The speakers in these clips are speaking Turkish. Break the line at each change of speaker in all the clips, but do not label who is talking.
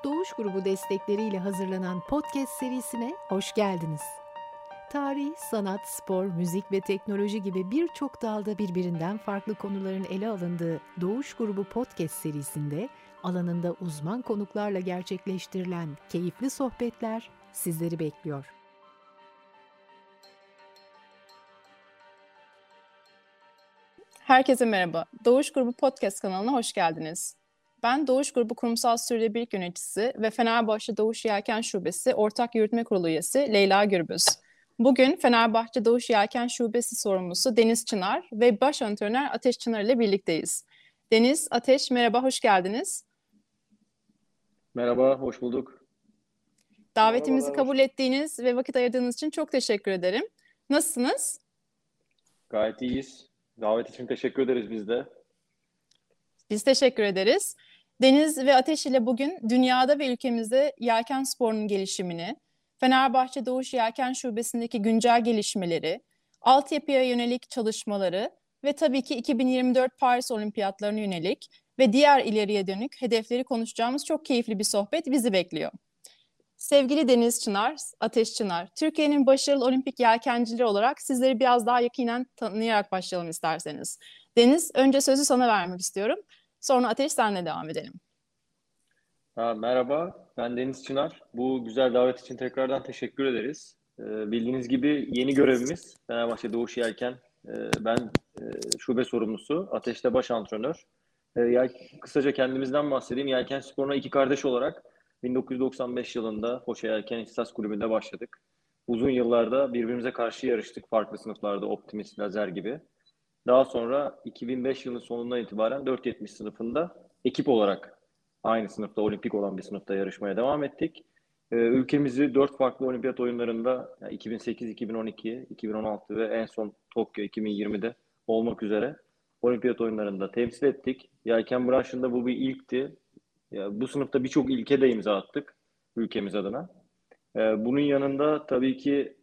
Doğuş Grubu destekleriyle hazırlanan podcast serisine hoş geldiniz. Tarih, sanat, spor, müzik ve teknoloji gibi birçok dalda birbirinden farklı konuların ele alındığı Doğuş Grubu podcast serisinde alanında uzman konuklarla gerçekleştirilen keyifli sohbetler sizleri bekliyor.
Herkese merhaba. Doğuş Grubu Podcast kanalına hoş geldiniz. Ben Doğuş Grubu Kurumsal Sürdürülebilirlik Yöneticisi ve Fenerbahçe Doğuş Yelken Şubesi Ortak Yürütme Kurulu üyesi Leyla Gürbüz. Bugün Fenerbahçe Doğuş Yelken Şubesi sorumlusu Deniz Çınar ve baş antrenör Ateş Çınar ile birlikteyiz. Deniz, Ateş merhaba, hoş geldiniz.
Merhaba, hoş bulduk.
Davetimizi kabul ettiğiniz ve vakit ayırdığınız için çok teşekkür ederim. Nasılsınız?
Gayet iyiyiz. Davet için teşekkür ederiz biz de.
Biz teşekkür ederiz. Deniz ve Ateş ile bugün dünyada ve ülkemizde yelken sporunun gelişimini, Fenerbahçe Doğuş Yelken Şubesi'ndeki güncel gelişmeleri, altyapıya yönelik çalışmaları ve tabii ki 2024 Paris Olimpiyatlarına yönelik ve diğer ileriye dönük hedefleri konuşacağımız çok keyifli bir sohbet bizi bekliyor. Sevgili Deniz Çınar, Ateş Çınar, Türkiye'nin başarılı olimpik yelkencileri olarak sizleri biraz daha yakinen tanıyarak başlayalım isterseniz. Deniz, önce sözü sana vermek istiyorum. Sonra Ateş senle devam edelim.
Merhaba, ben Deniz Çınar. Bu güzel davet için tekrardan teşekkür ederiz. Bildiğiniz gibi yeni görevimiz Fenerbahçe Doğuş Yelken. Ben şube sorumlusu, Ateş'te baş antrenör. Kısaca kendimizden bahsedeyim. Yelken sporuna iki kardeş olarak 1995 yılında Foça Yelken İhtisas Kulübü'nde başladık. Uzun yıllarda birbirimize karşı yarıştık farklı sınıflarda, Optimist, Lazer gibi. Daha sonra 2005 yılının sonundan itibaren 470 sınıfında ekip olarak aynı sınıfta, olimpik olan bir sınıfta yarışmaya devam ettik. Ülkemizi 4 farklı olimpiyat oyunlarında 2008, 2012, 2016 ve en son Tokyo 2020'de olmak üzere olimpiyat oyunlarında temsil ettik. Yelken branşında bu bir ilkti. Bu sınıfta birçok ilke de imza attık ülkemiz adına. Bunun yanında tabii ki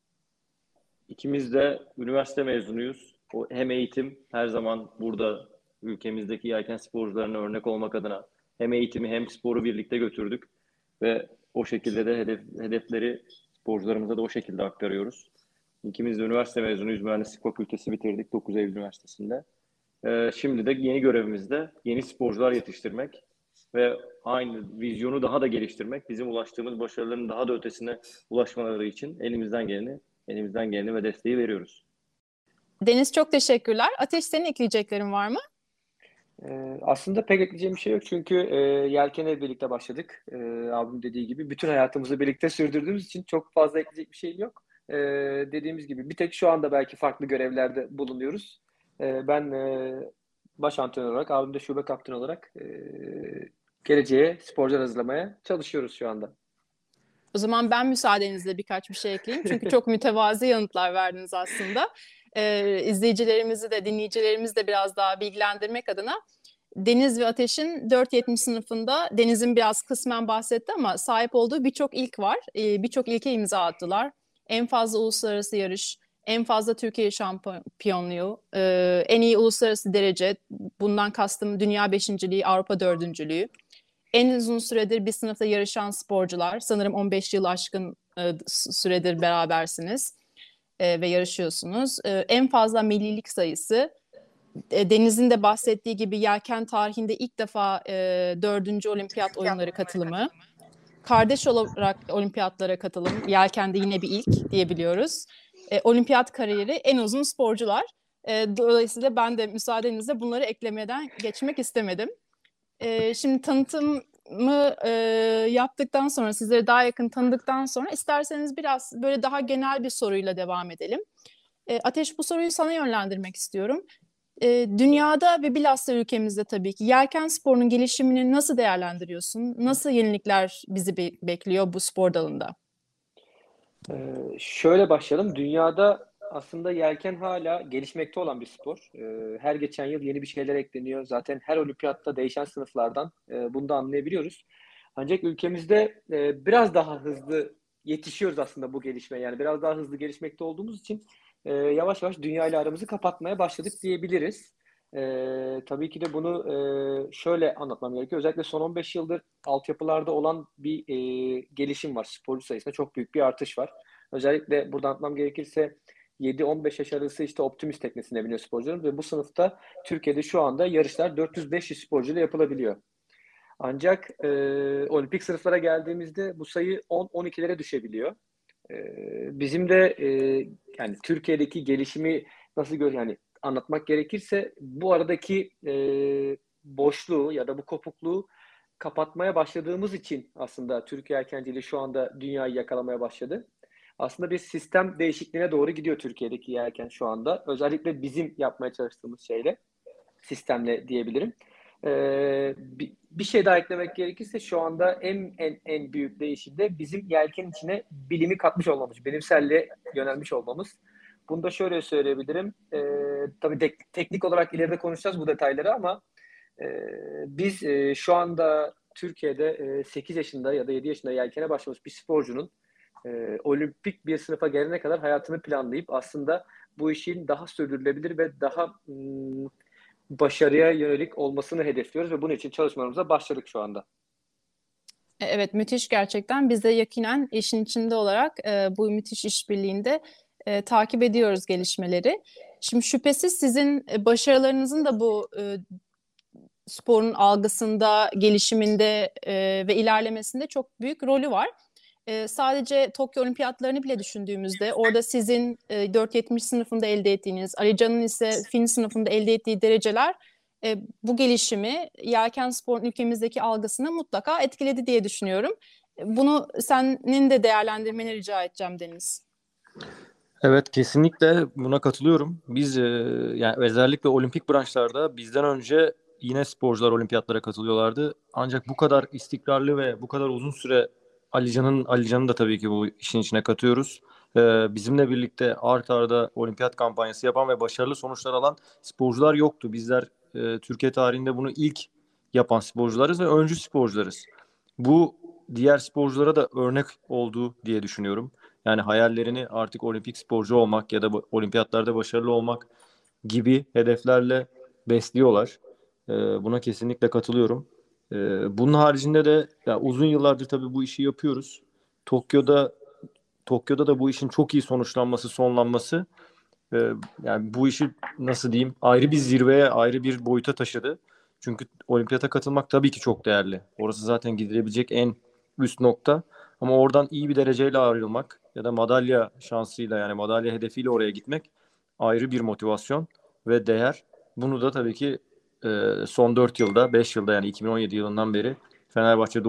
ikimiz de üniversite mezunuyuz. Hem eğitim her zaman burada ülkemizdeki yelken sporcularına örnek olmak adına hem eğitimi hem sporu birlikte götürdük ve o şekilde de hedefleri sporcularımıza da o şekilde aktarıyoruz. İkimiz de üniversite mezunuyuz. Mühendislik fakültesi bitirdik 9 Eylül Üniversitesi'nde. Şimdi de yeni görevimiz de yeni sporcular yetiştirmek ve aynı vizyonu daha da geliştirmek, bizim ulaştığımız başarıların daha da ötesine ulaşmaları için elimizden geleni ve desteği veriyoruz.
Deniz çok teşekkürler. Ateş, senin ekleyeceklerin var mı?
Aslında pek ekleyeceğim bir şey yok çünkü yelkene birlikte başladık. Abim dediği gibi bütün hayatımızı birlikte sürdürdüğümüz için çok fazla ekleyecek bir şeyim yok. Dediğimiz gibi bir tek şu anda belki farklı görevlerde bulunuyoruz. Ben baş antrenör olarak, abim de şube kaptanı olarak geleceğe sporcular hazırlamaya çalışıyoruz şu anda.
O zaman ben müsaadenizle birkaç bir şey ekleyeyim. Çünkü çok mütevazi yanıtlar verdiniz aslında. İzleyicilerimizi de dinleyicilerimizi de biraz daha bilgilendirmek adına Deniz ve Ateş'in 470 sınıfında, Deniz'in biraz kısmen bahsetti ama sahip olduğu birçok ilk var. Birçok ilke imza attılar. En fazla uluslararası yarış, en fazla Türkiye şampiyonluğu, en iyi uluslararası derece, bundan kastım dünya beşinciliği, Avrupa dördüncülüğü. En uzun süredir bir sınıfta yarışan sporcular, sanırım 15 yıl aşkın süredir berabersiniz ve yarışıyorsunuz. En fazla millilik sayısı, Deniz'in de bahsettiği gibi yelken tarihinde ilk defa 4. olimpiyat oyunları katılımı. Kardeş olarak olimpiyatlara katılım, yelkende yine bir ilk diyebiliyoruz. Olimpiyat kariyeri, en uzun sporcular. Dolayısıyla ben de müsaadenizle bunları eklemeden geçmek istemedim. Şimdi tanıtımı yaptıktan sonra, sizleri daha yakın tanıdıktan sonra isterseniz biraz böyle daha genel bir soruyla devam edelim. Ateş, bu soruyu sana yönlendirmek istiyorum. Dünyada ve bilhassa ülkemizde tabii ki yelken sporunun gelişimini nasıl değerlendiriyorsun? Nasıl yenilikler bizi bekliyor bu spor dalında?
Şöyle başlayalım. Dünyada aslında yelken hala gelişmekte olan bir spor. Her geçen yıl yeni bir şeyler ekleniyor. Zaten her olimpiyatta değişen sınıflardan bunu da anlayabiliyoruz. Ancak ülkemizde biraz daha hızlı yetişiyoruz aslında bu gelişmeye. Yani biraz daha hızlı gelişmekte olduğumuz için yavaş yavaş dünya ile aramızı kapatmaya başladık diyebiliriz. Tabii ki de bunu şöyle anlatmam gerekiyor. Özellikle son 15 yıldır altyapılarda olan bir gelişim var. Sporcu sayısında çok büyük bir artış var. Özellikle burada anlatmam gerekirse 7-15 yaş arası işte Optimus teknesine biniyor sporcularımız ve bu sınıfta Türkiye'de şu anda yarışlar 400-500 sporcuyla yapılabiliyor. Ancak olimpik sınıflara geldiğimizde bu sayı 10-12'lere düşebiliyor. Bizim de yani Türkiye'deki gelişimi nasıl yani anlatmak gerekirse bu aradaki boşluğu ya da bu kopukluğu kapatmaya başladığımız için aslında Türkiye yelkenciliği şu anda dünyayı yakalamaya başladı. Aslında bir sistem değişikliğine doğru gidiyor Türkiye'deki yelken şu anda. Özellikle bizim yapmaya çalıştığımız şeyle, sistemle diyebilirim. Bir şey daha eklemek gerekirse şu anda en büyük değişim de bizim yelken içine bilimi katmış olmamız, bilimselle yönelmiş olmamız. Bunu da şöyle söyleyebilirim. Tabii teknik olarak ileride konuşacağız bu detayları ama biz şu anda Türkiye'de 8 yaşında ya da 7 yaşında yelkene başlamış bir sporcunun olimpik bir sınıfa gelene kadar hayatını planlayıp aslında bu işin daha sürdürülebilir ve daha başarıya yönelik olmasını hedefliyoruz ve bunun için çalışmalarımıza başladık şu anda.
Evet, müthiş gerçekten. Biz de yakinen işin içinde olarak bu müthiş işbirliğinde takip ediyoruz gelişmeleri. Şimdi şüphesiz sizin başarılarınızın da bu sporun algısında, gelişiminde ve ilerlemesinde çok büyük rolü var. Sadece Tokyo Olimpiyatlarını bile düşündüğümüzde orada sizin 4.70 sınıfında elde ettiğiniz, Ali Can'ın ise fin sınıfında elde ettiği dereceler bu gelişimi yelken sporun ülkemizdeki algısını mutlaka etkiledi diye düşünüyorum. Bunu senin de değerlendirmeni rica edeceğim Deniz.
Evet, kesinlikle buna katılıyorum. Biz yani özellikle olimpik branşlarda bizden önce yine sporcular olimpiyatlara katılıyorlardı. Ancak bu kadar istikrarlı ve bu kadar uzun süre Ali Can'ın da tabii ki bu işin içine katıyoruz. Bizimle birlikte art arda olimpiyat kampanyası yapan ve başarılı sonuçlar alan sporcular yoktu. Bizler Türkiye tarihinde bunu ilk yapan sporcularız ve öncü sporcularız. Bu diğer sporculara da örnek oldu diye düşünüyorum. Yani hayallerini artık olimpik sporcu olmak ya da olimpiyatlarda başarılı olmak gibi hedeflerle besliyorlar. Buna kesinlikle katılıyorum. Bunun haricinde de ya uzun yıllardır tabii bu işi yapıyoruz. Tokyo'da Tokyo'da da bu işin çok iyi sonuçlanması, sonlanması yani bu işi nasıl diyeyim ayrı bir zirveye, ayrı bir boyuta taşıdı. Çünkü olimpiyata katılmak tabii ki çok değerli. Orası zaten gidilebilecek en üst nokta. Ama oradan iyi bir dereceyle ayrılmak ya da madalya şansıyla yani madalya hedefiyle oraya gitmek ayrı bir motivasyon ve değer. Bunu da tabii ki son 4 yılda, 5 yılda yani 2017 yılından beri Fenerbahçe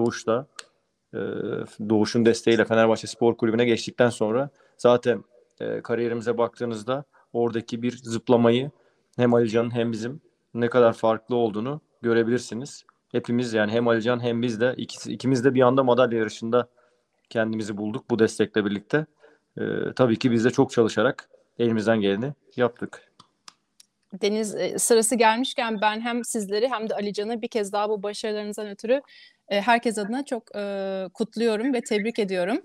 e, Doğuş'un desteğiyle Fenerbahçe Spor Kulübü'ne geçtikten sonra zaten kariyerimize baktığınızda oradaki bir zıplamayı hem Alican'ın hem bizim ne kadar farklı olduğunu görebilirsiniz. Hepimiz yani hem Alican hem biz de ikimiz de bir anda madalya yarışında kendimizi bulduk bu destekle birlikte. Tabii ki biz de çok çalışarak elimizden geleni yaptık.
Deniz, sırası gelmişken ben hem sizleri hem de Ali Can'ı bir kez daha bu başarılarınızdan ötürü herkes adına çok kutluyorum ve tebrik ediyorum.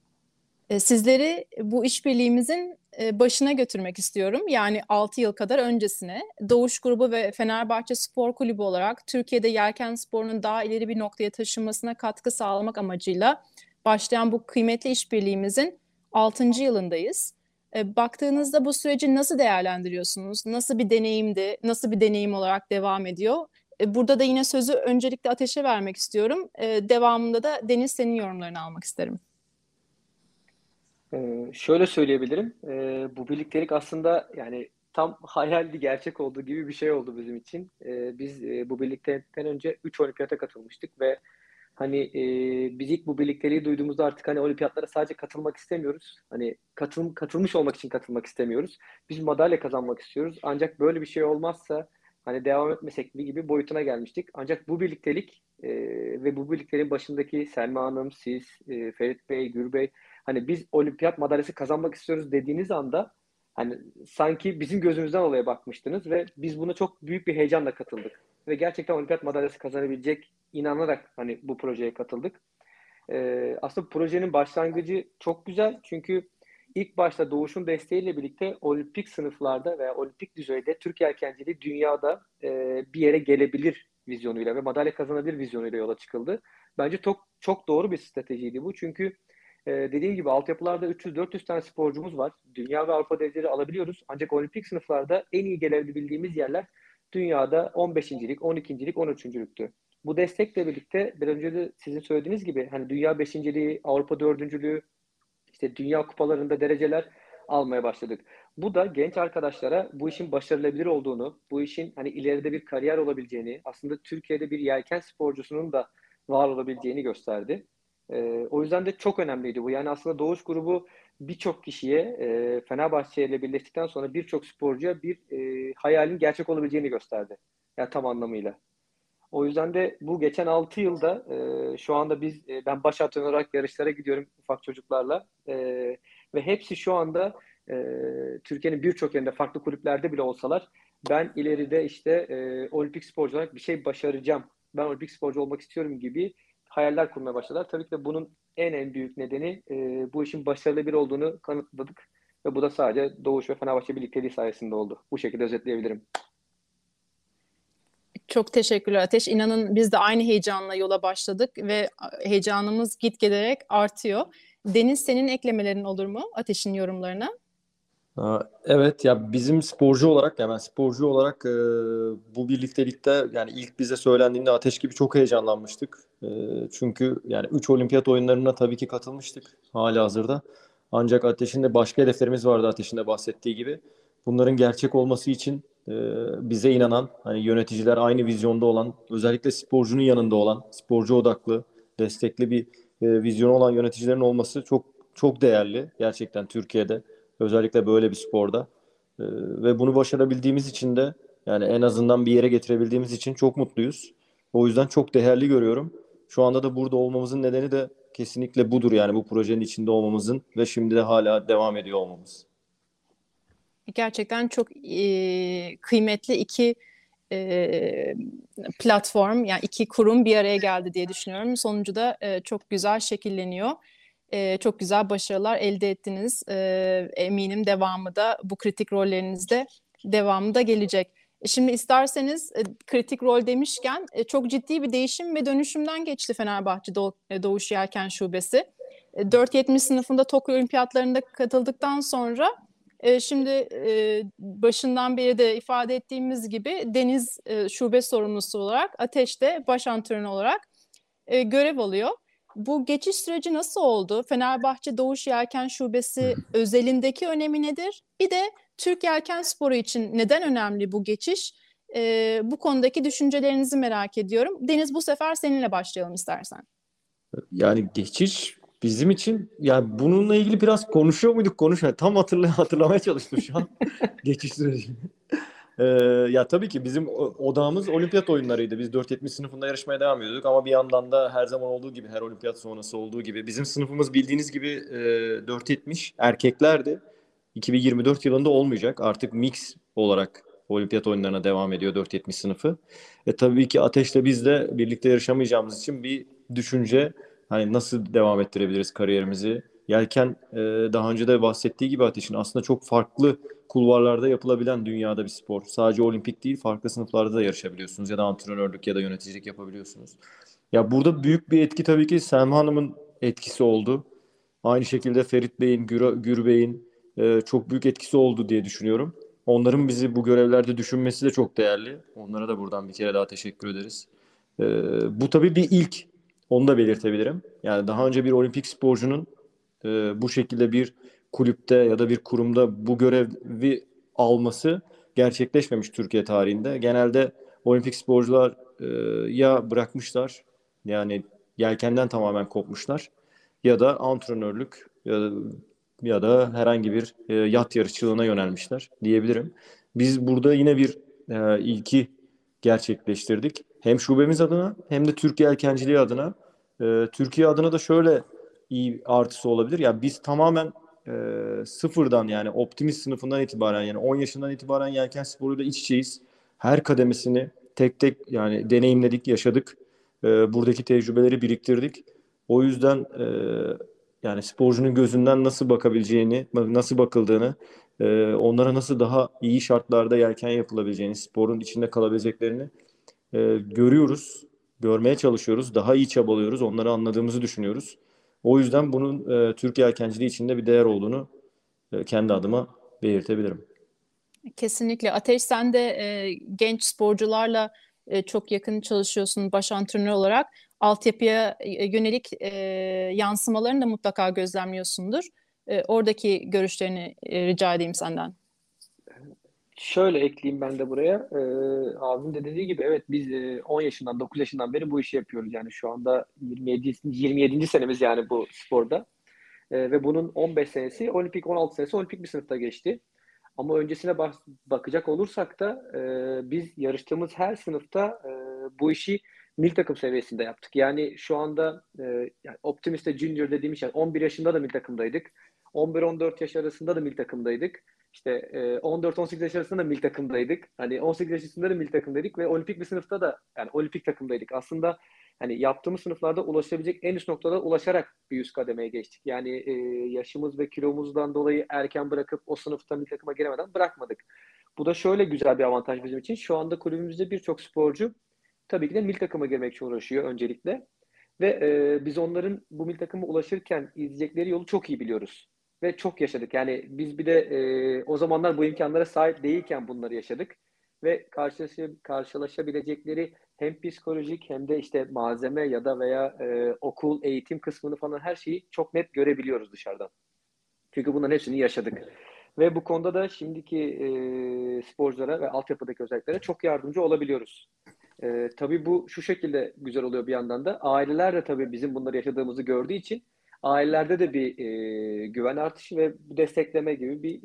Sizleri bu işbirliğimizin başına götürmek istiyorum. Yani 6 yıl kadar öncesine Doğuş Grubu ve Fenerbahçe Spor Kulübü olarak Türkiye'de yelken sporunun daha ileri bir noktaya taşınmasına katkı sağlamak amacıyla başlayan bu kıymetli işbirliğimizin 6. yılındayız. Baktığınızda bu süreci nasıl değerlendiriyorsunuz? Nasıl bir deneyimdi? Nasıl bir deneyim olarak devam ediyor? Burada da yine sözü öncelikle Ateş'e vermek istiyorum. Devamında da Deniz, senin yorumlarını almak isterim.
Şöyle söyleyebilirim. Bu birliktelik aslında yani tam hayaldi, gerçek olduğu gibi bir şey oldu bizim için. Biz bu birliktelikten önce 3 olimpiyata katılmıştık ve hani biz ilk bu birlikteliği duyduğumuzda artık hani olimpiyatlara sadece katılmak istemiyoruz. Hani katılmış olmak için katılmak istemiyoruz. Biz madalya kazanmak istiyoruz. Ancak böyle bir şey olmazsa hani devam etmesek mi gibi boyutuna gelmiştik. Ancak bu birliktelik ve bu birlikteliğin başındaki Selma Hanım, siz, Ferit Bey, Gürbey, hani biz olimpiyat madalyası kazanmak istiyoruz dediğiniz anda hani sanki bizim gözümüzden olaya bakmıştınız ve biz buna çok büyük bir heyecanla katıldık. Ve gerçekten olimpiyat madalyası kazanabilecek inanarak hani bu projeye katıldık. Aslında projenin başlangıcı çok güzel çünkü ilk başta Doğuş'un desteğiyle birlikte olimpik sınıflarda veya olimpik düzeyde Türk yelkenciliği dünyada bir yere gelebilir vizyonuyla ve madalya kazanabilir vizyonuyla yola çıkıldı. Bence çok doğru bir stratejiydi bu. Çünkü dediğim gibi altyapılarda 300-400 tane sporcumuz var. Dünya ve Avrupa dereceleri alabiliyoruz. Ancak olimpik sınıflarda en iyi gelebildiğimiz yerler dünyada 15.lik, 12.lik, 13.lüktü. Bu destekle birlikte biraz önce de sizin söylediğiniz gibi hani dünya 5.liği, Avrupa 4.lüğü, işte dünya kupalarında dereceler almaya başladık. Bu da genç arkadaşlara bu işin başarılabilir olduğunu, bu işin hani ileride bir kariyer olabileceğini, aslında Türkiye'de bir yelken sporcusunun da var olabileceğini gösterdi. O yüzden de çok önemliydi bu. Yani aslında Doğuş grubu birçok kişiye Fenerbahçe ile birleştikten sonra birçok sporcuya bir hayalin gerçek olabileceğini gösterdi. Yani tam anlamıyla. O yüzden de bu geçen 6 yılda şu anda ben baş antrenör olarak yarışlara gidiyorum ufak çocuklarla. Ve hepsi şu anda Türkiye'nin birçok yerinde farklı kulüplerde bile olsalar ben ileride işte olimpik sporcu olarak bir şey başaracağım. Ben olimpik sporcu olmak istiyorum gibi hayaller kurmaya başladılar. Tabii ki de bunun en büyük nedeni bu işin başarılı bir olduğunu kanıtladık. Ve bu da sadece Doğuş ve Fenerbahçe birlikteliği sayesinde oldu. Bu şekilde özetleyebilirim.
Çok teşekkürler Ateş. İnanın biz de aynı heyecanla yola başladık ve heyecanımız gitgiderek artıyor. Deniz, senin eklemelerin olur mu Ateş'in yorumlarına?
Evet ya bizim sporcu olarak ya ben sporcu olarak bu birliktelikte yani ilk bize söylendiğinde Ateş gibi çok heyecanlanmıştık. Çünkü yani 3 olimpiyat oyunlarına tabii ki katılmıştık halihazırda. Ancak Ateş'in de başka hedeflerimiz vardı Ateş'in de bahsettiği gibi. Bunların gerçek olması için bize inanan hani yöneticiler aynı vizyonda olan özellikle sporcunun yanında olan sporcu odaklı destekli bir vizyonu olan yöneticilerin olması çok çok değerli gerçekten Türkiye'de. Özellikle böyle bir sporda. Ve bunu başarabildiğimiz için de yani en azından bir yere getirebildiğimiz için çok mutluyuz. O yüzden çok değerli görüyorum. Şu anda da burada olmamızın nedeni de kesinlikle budur yani bu projenin içinde olmamızın ve şimdi de hala devam ediyor olmamız.
Gerçekten çok kıymetli iki platform, yani iki kurum bir araya geldi diye düşünüyorum. Sonucu da çok güzel şekilleniyor. Çok güzel başarılar elde ettiniz. Eminim devamı da bu kritik rollerinizde devamı da gelecek. Şimdi isterseniz kritik rol demişken çok ciddi bir değişim ve dönüşümden geçti Fenerbahçe Doğuş Yelken Şubesi. 470 sınıfında Tokyo Olimpiyatlarında katıldıktan sonra şimdi başından beri de ifade ettiğimiz gibi Deniz şube sorumlusu olarak, Ateş de baş antrenör olarak görev alıyor. Bu geçiş süreci nasıl oldu? Fenerbahçe Doğuş Yelken Şubesi özelindeki önemi nedir? Bir de Türk Yelken Sporu için neden önemli bu geçiş? Bu konudaki düşüncelerinizi merak ediyorum. Deniz, bu sefer seninle başlayalım istersen.
Yani geçiş bizim için yani bununla ilgili biraz konuşuyor muyduk konuşmuyor. Tam hatırlamaya çalıştım şu an geçiş sürecini. Ya tabii ki bizim odağımız olimpiyat oyunlarıydı. Biz 470 sınıfında yarışmaya devam ediyorduk ama bir yandan da her zaman olduğu gibi her olimpiyat sonrası olduğu gibi bizim sınıfımız bildiğiniz gibi 470 erkeklerdi. 2024 yılında olmayacak. Artık mix olarak olimpiyat oyunlarına devam ediyor 470 sınıfı. Tabii ki Ateş'le biz de birlikte yarışamayacağımız için bir düşünce hani nasıl devam ettirebiliriz kariyerimizi. Yelken daha önce de bahsettiği gibi Ateş'in aslında çok farklı kulvarlarda yapılabilen dünyada bir spor. Sadece olimpik değil, farklı sınıflarda da yarışabiliyorsunuz ya da antrenörlük ya da yöneticilik yapabiliyorsunuz. Ya burada büyük bir etki tabii ki Selma Hanım'ın etkisi oldu. Aynı şekilde Ferit Bey'in, Gür Bey'in çok büyük etkisi oldu diye düşünüyorum. Onların bizi bu görevlerde düşünmesi de çok değerli. Onlara da buradan bir kere daha teşekkür ederiz. Bu tabii bir ilk. Onu da belirtebilirim. Yani daha önce bir olimpik sporcunun bu şekilde bir kulüpte ya da bir kurumda bu görevi alması gerçekleşmemiş Türkiye tarihinde. Genelde olimpik sporcular ya bırakmışlar yani yelkenden tamamen kopmuşlar ya da antrenörlük ya da herhangi bir yat yarışçılığına yönelmişler diyebilirim. Biz burada yine bir ilki gerçekleştirdik. Hem şubemiz adına hem de Türkiye yelkenciliği adına. Türkiye adına da şöyle iyi artısı olabilir. Yani biz tamamen sıfırdan yani optimist sınıfından itibaren yani 10 yaşından itibaren yelken sporuyla iç içeyiz. Her kademesini tek tek yani deneyimledik, yaşadık. Buradaki tecrübeleri biriktirdik. O yüzden yani sporcunun gözünden nasıl bakabileceğini, nasıl bakıldığını, onlara nasıl daha iyi şartlarda yelken yapılabileceğini, sporun içinde kalabileceklerini görüyoruz, görmeye çalışıyoruz, daha iyi çabalıyoruz, onları anladığımızı düşünüyoruz. O yüzden bunun Türk yelkenciliği içinde bir değer olduğunu kendi adıma belirtebilirim.
Kesinlikle. Ateş, sen de genç sporcularla çok yakın çalışıyorsun baş antrenör olarak. Altyapıya yönelik yansımalarını da mutlaka gözlemliyorsundur. Oradaki görüşlerini rica edeyim senden.
Şöyle ekleyeyim ben de buraya. Abim de dediği gibi evet biz 10 yaşından 9 yaşından beri bu işi yapıyoruz. Yani şu anda 27. senemiz yani bu sporda. Ve bunun 15 senesi olimpik, 16 senesi olimpik bir sınıfta geçti. Ama öncesine bakacak olursak da biz yarıştığımız her sınıfta bu işi milli takım seviyesinde yaptık. Yani şu anda yani Optimist'te Junior dediğimiz şey 11 yaşında da milli takımdaydık. 11-14 yaş arasında da milli takımdaydık. İşte 14-18 yaş arasında da milli takımdaydık. Hani 18 yaş üstünde de milli takımdaydık ve olimpik bir sınıfta da yani olimpik takımdaydık. Aslında hani yaptığımız sınıflarda ulaşabilecek en üst noktada ulaşarak bir üst kademeye geçtik. Yani yaşımız ve kilomuzdan dolayı erken bırakıp o sınıfta milli takıma giremeden bırakmadık. Bu da şöyle güzel bir avantaj bizim için. Şu anda kulübümüzde birçok sporcu tabii ki de milli takıma girmek için uğraşıyor öncelikle. Ve biz onların bu milli takıma ulaşırken izleyecekleri yolu çok iyi biliyoruz. Ve çok yaşadık. Yani biz bir de o zamanlar bu imkanlara sahip değilken bunları yaşadık. Ve karşılaşabilecekleri hem psikolojik hem de işte malzeme ya da veya okul, eğitim kısmını falan her şeyi çok net görebiliyoruz dışarıdan. Çünkü bunların hepsini yaşadık. Ve bu konuda da şimdiki sporculara ve altyapıdaki özelliklere çok yardımcı olabiliyoruz. Tabii bu şu şekilde güzel oluyor bir yandan da. Aileler de tabii bizim bunları yaşadığımızı gördüğü için ailelerde de bir güven artışı ve destekleme gibi bir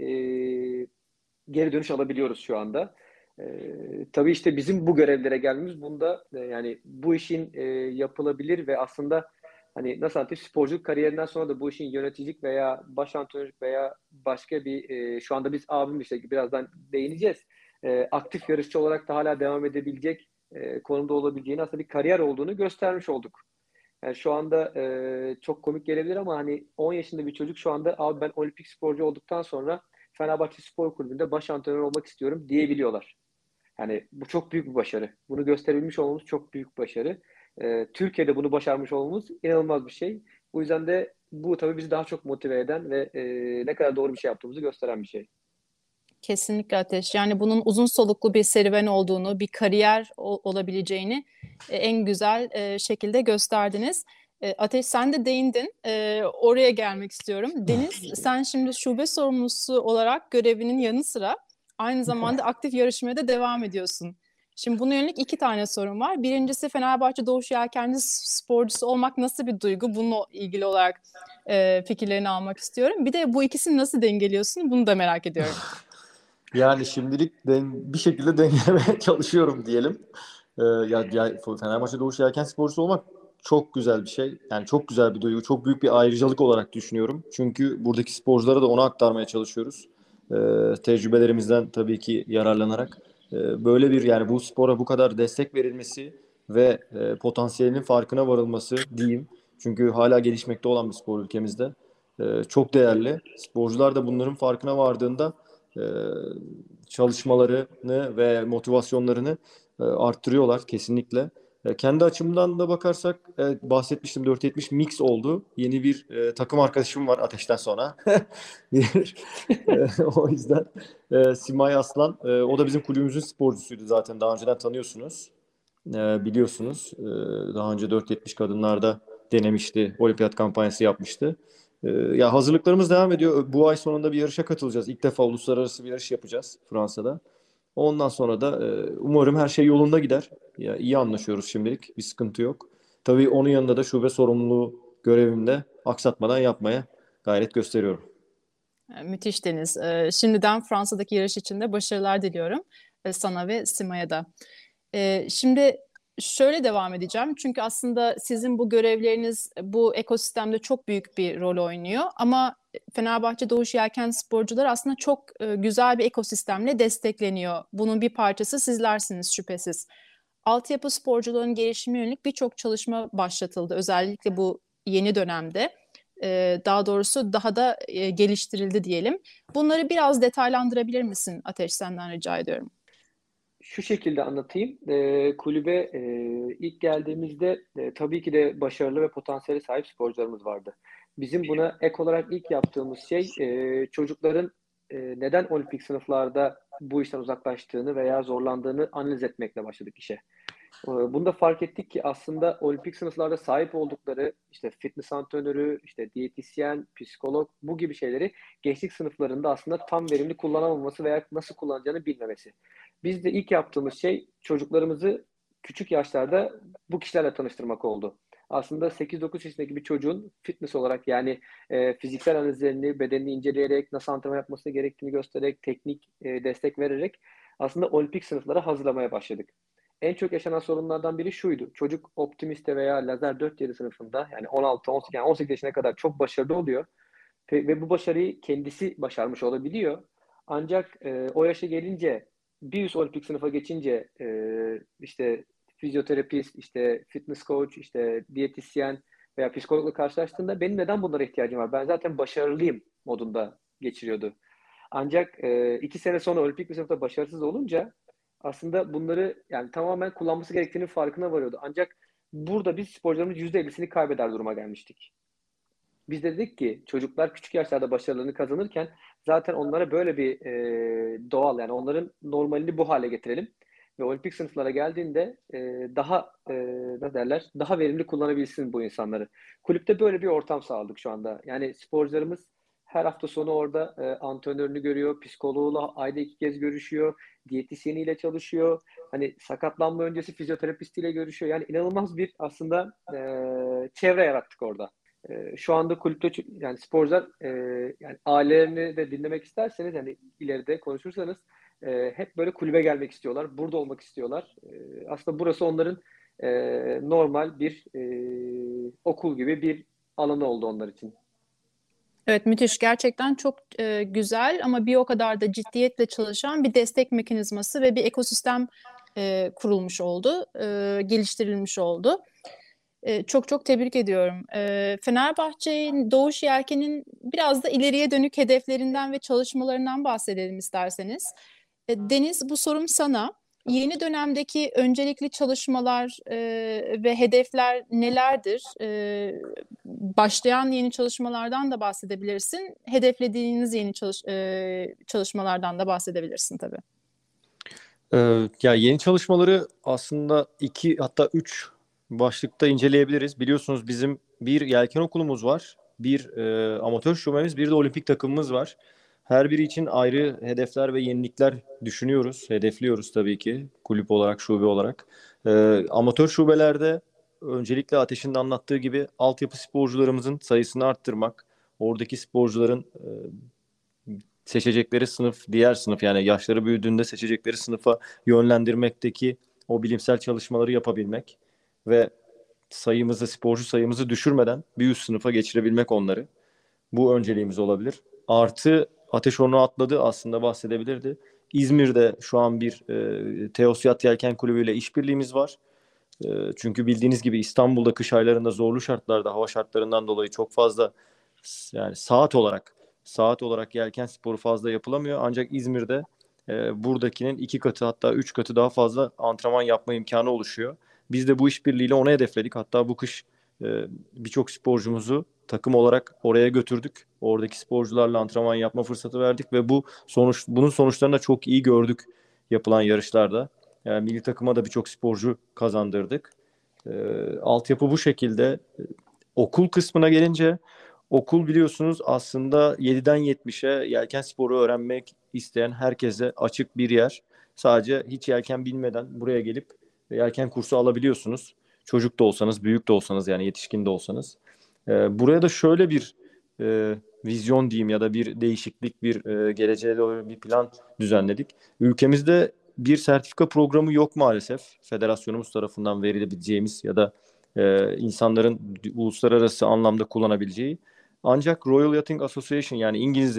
geri dönüş alabiliyoruz şu anda. Tabii işte bizim bu görevlere gelmemiz bunda yani bu işin yapılabilir ve aslında hani nasıl anlatayım sporculuk kariyerinden sonra da bu işin yöneticilik veya baş antrenörlük veya başka bir şu anda biz abim işte birazdan değineceğiz. Aktif yarışçı olarak da hala devam edebilecek konumda olabileceğini aslında bir kariyer olduğunu göstermiş olduk. Yani şu anda çok komik gelebilir ama hani 10 yaşında bir çocuk şu anda abi ben olimpik sporcu olduktan sonra Fenerbahçe Spor Kulübü'nde baş antrenör olmak istiyorum diyebiliyorlar. Yani bu çok büyük bir başarı. Bunu gösterebilmiş olmamız çok büyük bir başarı. Türkiye'de bunu başarmış olmamız inanılmaz bir şey. Bu yüzden de bu tabii bizi daha çok motive eden ve ne kadar doğru bir şey yaptığımızı gösteren bir şey.
Kesinlikle Ateş. Yani bunun uzun soluklu bir serüven olduğunu, bir kariyer olabileceğini en güzel şekilde gösterdiniz. Ateş, sen de değindin. Oraya gelmek istiyorum. Deniz, sen şimdi şube sorumlusu olarak görevinin yanı sıra aynı zamanda aktif yarışmaya da devam ediyorsun. Şimdi buna yönelik 2 tane sorun var. Birincisi, Fenerbahçe Doğuş Yelkenli sporcusu olmak nasıl bir duygu? Bununla ilgili olarak fikirlerini almak istiyorum. Bir de bu ikisini nasıl dengeliyorsun? Bunu da merak ediyorum.
Yani şimdilik bir şekilde dengelemeye çalışıyorum diyelim. Fenerbahçe Doğuş Yelken sporcusu olmak çok güzel bir şey. Yani çok güzel bir duygu, çok büyük bir ayrıcalık olarak düşünüyorum. Çünkü buradaki sporculara da onu aktarmaya çalışıyoruz. Tecrübelerimizden tabii ki yararlanarak. Böyle bir yani bu spora bu kadar destek verilmesi ve potansiyelinin farkına varılması diyeyim. Çünkü hala gelişmekte olan bir spor ülkemizde. Çok değerli. Sporcular da bunların farkına vardığında e, çalışmalarını ve motivasyonlarını arttırıyorlar kesinlikle. Kendi açımdan da bakarsak bahsetmiştim 470 mix oldu. Yeni bir takım arkadaşım var Ateş'ten sonra. O yüzden Simay Aslan o da bizim kulübümüzün sporcusuydu zaten daha önceden tanıyorsunuz. Biliyorsunuz. Daha önce 470 kadınlarda denemişti. Olimpiyat kampanyası yapmıştı. Ya hazırlıklarımız devam ediyor. Bu ay sonunda bir yarışa katılacağız. İlk defa uluslararası bir yarış yapacağız Fransa'da. Ondan sonra da umarım her şey yolunda gider. Ya, iyi anlaşıyoruz şimdilik. Bir sıkıntı yok. Tabii onun yanında da şube sorumluluğu görevimde aksatmadan yapmaya gayret gösteriyorum.
Müthiş Deniz. Şimdiden Fransa'daki yarış için de başarılar diliyorum sana ve Sima'ya da. Şimdi şöyle devam edeceğim. Çünkü aslında sizin bu görevleriniz bu ekosistemde çok büyük bir rol oynuyor. Ama Fenerbahçe Doğuş Yelken sporcuları aslında çok güzel bir ekosistemle destekleniyor. Bunun bir parçası sizlersiniz şüphesiz. Altyapı sporcuların gelişimi yönelik birçok çalışma başlatıldı. Özellikle bu yeni dönemde. Daha doğrusu daha da geliştirildi diyelim. Bunları biraz detaylandırabilir misin Ateş, senden rica ediyorum.
Şu şekilde anlatayım. Kulübe ilk geldiğimizde tabii ki de başarılı ve potansiyele sahip sporcularımız vardı. Bizim buna ek olarak ilk yaptığımız şey çocukların neden olimpik sınıflarda bu işten uzaklaştığını veya zorlandığını analiz etmekle başladık işe. Bunu da fark ettik ki aslında olimpik sınıflarda sahip oldukları işte fitness antrenörü, işte diyetisyen, psikolog bu gibi şeyleri gençlik sınıflarında aslında tam verimli kullanamaması veya nasıl kullanacağını bilmemesi. Biz de ilk yaptığımız şey çocuklarımızı küçük yaşlarda bu kişilerle tanıştırmak oldu. Aslında 8-9 yaşındaki bir çocuğun fitness olarak yani fiziksel analizlerini, bedenini inceleyerek, nasıl antrenman yapması gerektiğini göstererek, teknik destek vererek aslında olimpik sınıflara hazırlamaya başladık. En çok yaşanan sorunlardan biri şuydu. Çocuk optimiste veya lazer 4-7 sınıfında yani 16, 18, yani 18 yaşına kadar çok başarılı oluyor. Ve bu başarıyı kendisi başarmış olabiliyor. Ancak o yaşa gelince bir üst olimpik sınıfa geçince işte fizyoterapist, işte fitness coach, işte diyetisyen veya psikologla karşılaştığında benim neden bunlara ihtiyacım var? Ben zaten başarılıyım modunda geçiriyordu. Ancak 2 sene sonra olimpik bir sınıfta başarısız olunca aslında bunları yani tamamen kullanması gerektiğinin farkına varıyordu. Ancak burada biz sporcularımız %50'sini kaybeder duruma gelmiştik. Biz de dedik ki çocuklar küçük yaşlarda başarılarını kazanırken zaten onlara böyle bir doğal yani onların normalini bu hale getirelim. Ve olimpik sınıflara geldiğinde daha ne derler daha verimli kullanabilsin bu insanları. Kulüpte böyle bir ortam sağladık şu anda. Yani sporcularımız her hafta sonu orada antrenörünü görüyor, psikoloğuyla ayda 2 kez görüşüyor, diyetisyeniyle çalışıyor. Hani sakatlanma öncesi fizyoterapistiyle görüşüyor. Yani inanılmaz bir aslında çevre yarattık orada. Şu anda kulüpte yani sporcular yani ailelerini de dinlemek isterseniz yani ileride konuşursanız hep böyle kulübe gelmek istiyorlar. Burada olmak istiyorlar. Aslında burası onların normal bir okul gibi bir alanı oldu onlar için.
Evet, müthiş. Gerçekten çok güzel ama bir o kadar da ciddiyetle çalışan bir destek mekanizması ve bir ekosistem kurulmuş oldu, geliştirilmiş oldu. Çok çok tebrik ediyorum. Fenerbahçe'nin, Doğuş Yelken'in biraz da ileriye dönük hedeflerinden ve çalışmalarından bahsedelim isterseniz. Deniz, bu sorum sana. Yeni dönemdeki öncelikli çalışmalar ve hedefler nelerdir? Başlayan yeni çalışmalardan da bahsedebilirsin. Hedeflediğiniz yeni çalışmalardan da bahsedebilirsin tabii.
Ya yeni çalışmaları aslında 2 hatta 3 başlıkta inceleyebiliriz. Biliyorsunuz bizim bir yelken okulumuz var, bir amatör şubemiz, bir de olimpik takımımız var. Her biri için ayrı hedefler ve yenilikler düşünüyoruz, hedefliyoruz tabii ki kulüp olarak, şube olarak. Amatör şubelerde öncelikle Ateş'in de anlattığı gibi altyapı sporcularımızın sayısını arttırmak, oradaki sporcuların seçecekleri sınıf, diğer sınıf yani yaşları büyüdüğünde seçecekleri sınıfa yönlendirmekteki o bilimsel çalışmaları yapabilmek ve sporcu sayımızı düşürmeden bir üst sınıfa geçirebilmek onları. Bu önceliğimiz olabilir. Artı Ateş onu atladı aslında bahsedebilirdi. İzmir'de şu an bir Teos Yat Yelken Kulübü ile işbirliğimiz var. Çünkü bildiğiniz gibi İstanbul'da kış aylarında zorlu şartlarda hava şartlarından dolayı çok fazla yani saat olarak yelken sporu fazla yapılamıyor. Ancak İzmir'de buradakinin 2 katı hatta 3 katı daha fazla antrenman yapma imkanı oluşuyor. Biz de bu işbirliğiyle onu hedefledik. Hatta bu kış birçok sporcumuzu takım olarak oraya götürdük. Oradaki sporcularla antrenman yapma fırsatı verdik ve bunun sonuçlarını da çok iyi gördük yapılan yarışlarda. Yani milli takıma da birçok sporcu kazandırdık. Altyapı bu şekilde. Okul kısmına gelince okul biliyorsunuz aslında 7'den 70'e yelken sporu öğrenmek isteyen herkese açık bir yer. Sadece hiç yelken bilmeden buraya gelip yelken kursu alabiliyorsunuz. Çocuk da olsanız, büyük de olsanız yani yetişkin de olsanız. Buraya da şöyle bir vizyon diyeyim ya da bir değişiklik, bir geleceğe doğru bir plan düzenledik. Ülkemizde bir sertifika programı yok maalesef. Federasyonumuz tarafından verilebileceğimiz ya da insanların uluslararası anlamda kullanabileceği. Ancak Royal Yachting Association yani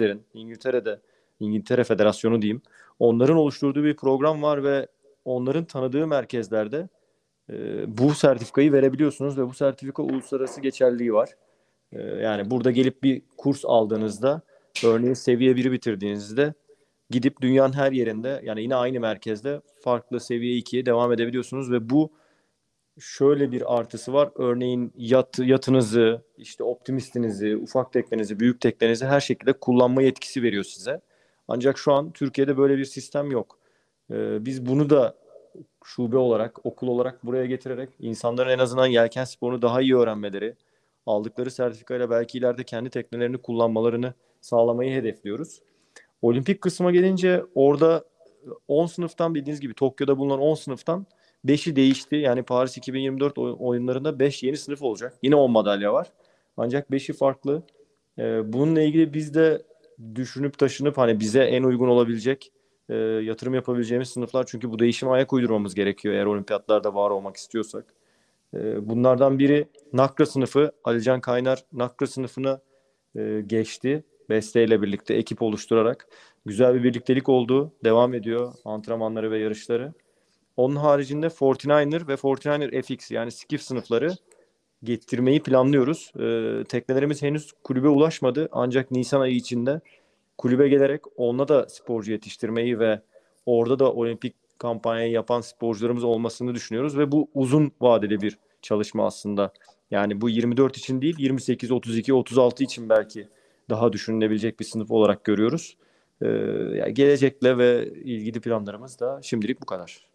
İngiltere Federasyonu diyeyim. Onların oluşturduğu bir program var ve onların tanıdığı merkezlerde bu sertifikayı verebiliyorsunuz ve bu sertifika uluslararası geçerliliği var. Yani burada gelip bir kurs aldığınızda, örneğin seviye 1'i bitirdiğinizde gidip dünyanın her yerinde, yani yine aynı merkezde farklı seviye 2'ye devam edebiliyorsunuz ve bu şöyle bir artısı var. Örneğin yatınızı, işte optimistinizi, ufak teknenizi, büyük teknenizi her şekilde kullanma yetkisi veriyor size. Ancak şu an Türkiye'de böyle bir sistem yok. Biz bunu da şube olarak, okul olarak buraya getirerek insanların en azından yelken sporunu daha iyi öğrenmeleri, aldıkları sertifikayla belki ileride kendi teknelerini kullanmalarını sağlamayı hedefliyoruz. Olimpik kısma gelince orada 10 sınıftan, bildiğiniz gibi Tokyo'da bulunan 10 sınıftan 5'i değişti. Yani Paris 2024 oyunlarında 5 yeni sınıf olacak. Yine 10 madalya var. Ancak 5'i farklı. Bununla ilgili biz de düşünüp taşınıp hani bize en uygun olabilecek yatırım yapabileceğimiz sınıflar. Çünkü bu değişime ayak uydurmamız gerekiyor eğer olimpiyatlarda var olmak istiyorsak. Bunlardan biri Nakra sınıfı. Alican Kaynar Nakra sınıfına geçti. Beste ile birlikte ekip oluşturarak. Güzel bir birliktelik oldu. Devam ediyor antrenmanları ve yarışları. Onun haricinde 49er ve 49er FX yani skiff sınıfları getirmeyi planlıyoruz. Teknelerimiz henüz kulübe ulaşmadı. Ancak Nisan ayı içinde kulübe gelerek onunla da sporcu yetiştirmeyi ve orada da olimpik kampanyayı yapan sporcularımız olmasını düşünüyoruz ve bu uzun vadeli bir çalışma aslında. Yani bu 24 için değil, 28, 32, 36 için belki daha düşünülebilecek bir sınıf olarak görüyoruz. Yani gelecekle ve ilgili planlarımız da şimdilik bu kadar.